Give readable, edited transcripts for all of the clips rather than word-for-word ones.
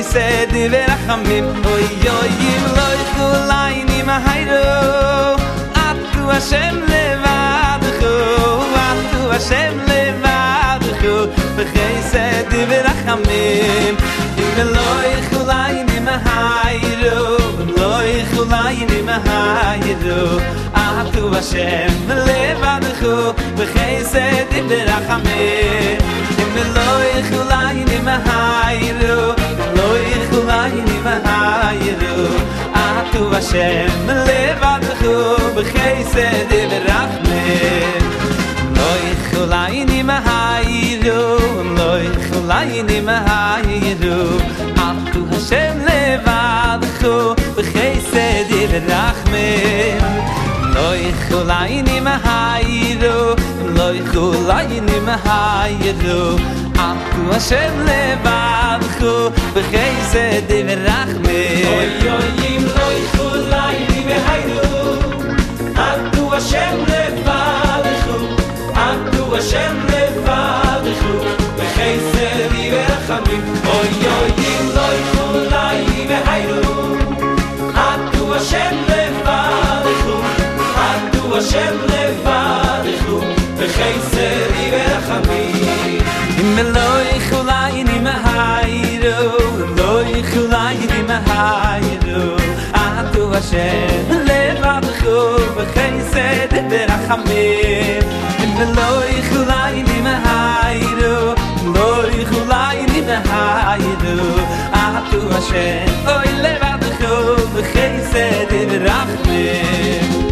בחסד ורחמים אוי אוי אם לא יכולייני מהירו עטו השם לבדך עטו השם לבדך בחסד ורחמים אם לא יכולייני מהירו לא יכולייני מהירו עטו השם לבדך בחסד ורחמים אם לא יכולייני מהירו לא יכולייני מהירו עטו השם לבדך בחסד ורחמים לא יכולייני מהירו לא יכולייני מהירו עטו השם לבדך בחסד ורחמים לא יכולייני מהירו לא יכולייני מהירו עטו השם לבדך בחסד ורחמים אוי אוי אם לא יכולייני מהירו עטו השם לבדך עטו השם לבדך בחסד ורחמים אוי אוי אם לא יכולייני מהירו עטו השם לבדך עטו השם לבדך בחסד ורחמים אם לא יכולייני מהירו לא יכולייני מהירו עטו השם לבדך בחסד ורחמים אם לא יכולייני מהירו לא יכולייני מהירו עטו השם אוי לבדך בחסד ורחמים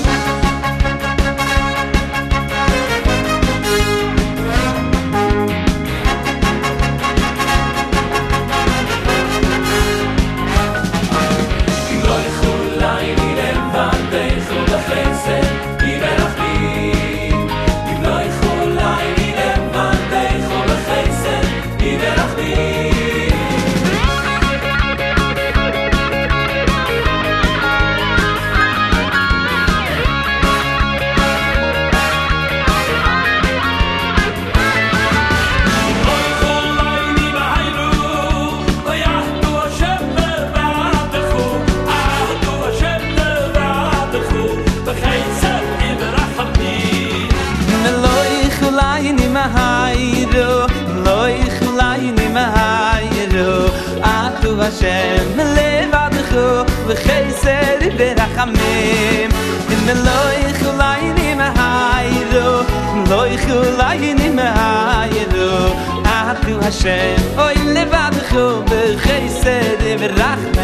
השם לבדך בחסד ורחמים אם לא יכולייני מהירו לא יכולייני מהירו עטו השם אוי לבדך בחסד ורחמים